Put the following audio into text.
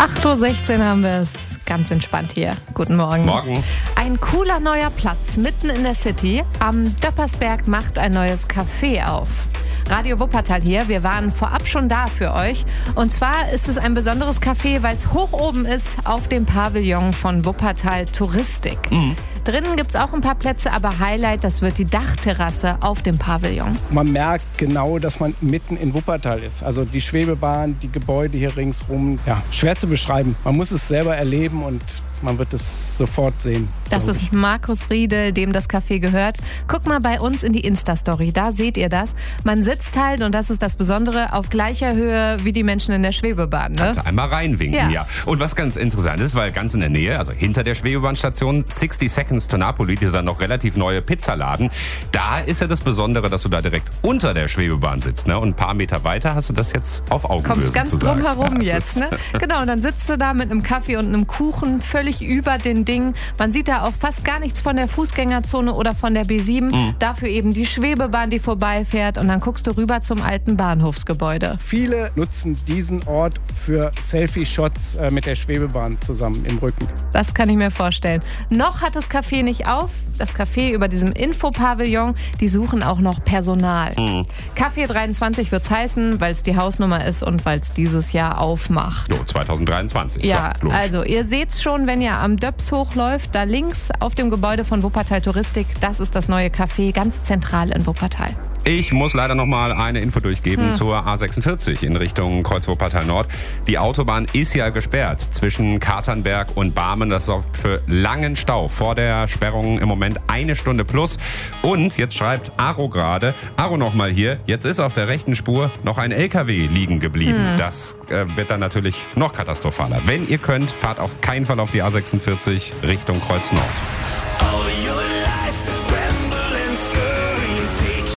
8:16 Uhr haben wir es. Ganz entspannt hier. Guten Morgen. Morgen. Ein cooler neuer Platz mitten in der City. Am Döppersberg macht ein neues Café auf. Radio Wuppertal hier. Wir waren vorab schon da für euch. Und zwar ist es ein besonderes Café, weil es hoch oben ist auf dem Pavillon von Wuppertal Touristik. Drinnen gibt es auch ein paar Plätze, aber Highlight, das wird die Dachterrasse auf dem Pavillon. Man merkt genau, dass man mitten in Wuppertal ist. Also die Schwebebahn, die Gebäude hier ringsrum, ja, schwer zu beschreiben. Man muss es selber erleben und man wird es sofort sehen. Das ist Markus Riedel, dem das Café gehört. Guck mal bei uns in die Insta-Story, da seht ihr das. Man sitzt halt, und das ist das Besondere, auf gleicher Höhe wie die Menschen in der Schwebebahn. Ne? Kannst du einmal reinwinken, ja. Und was ganz interessant ist, weil ganz in der Nähe, also hinter der Schwebebahnstation, 60 Seconds to Napoli, dieser noch relativ neue Pizzaladen, da ist ja das Besondere, dass du da direkt unter der Schwebebahn sitzt. Ne? Und ein paar Meter weiter hast du das jetzt auf Augenhöhe. Kommst ganz sozusagen. drum herum jetzt. Ne? Genau, und dann sitzt du da mit einem Kaffee und einem Kuchen völlig über den Dingen. Man sieht da auch fast gar nichts von der Fußgängerzone oder von der B7. Dafür eben die Schwebebahn, die vorbeifährt, und dann guckst du rüber zum alten Bahnhofsgebäude. Viele nutzen diesen Ort für Selfie-Shots mit der Schwebebahn zusammen im Rücken. Das kann ich mir vorstellen. Noch hat das Café nicht auf. Das Café über diesem Infopavillon, die suchen auch noch Personal. Café 23 wird's heißen, weil es die Hausnummer ist und weil es dieses Jahr aufmacht. Jo, 2023. Ja, logisch. also ihr seht's schon, wenn ihr am Döps hochläuft, da links auf dem Gebäude von Wuppertal Touristik, das ist das neue Café, ganz zentral in Wuppertal. Ich muss leider noch mal eine Info durchgeben zur A46 in Richtung Kreuz Wuppertal Nord. Die Autobahn ist ja gesperrt zwischen Katernberg und Barmen. Das sorgt für langen Stau. Vor der Sperrung im Moment 1 Stunde plus. Und jetzt schreibt Aro gerade, Aro noch mal hier, jetzt ist auf der rechten Spur noch ein LKW liegen geblieben. Das wird dann natürlich noch katastrophaler. Wenn ihr könnt, fahrt auf keinen Fall auf die A46 Richtung Kreuz Nord.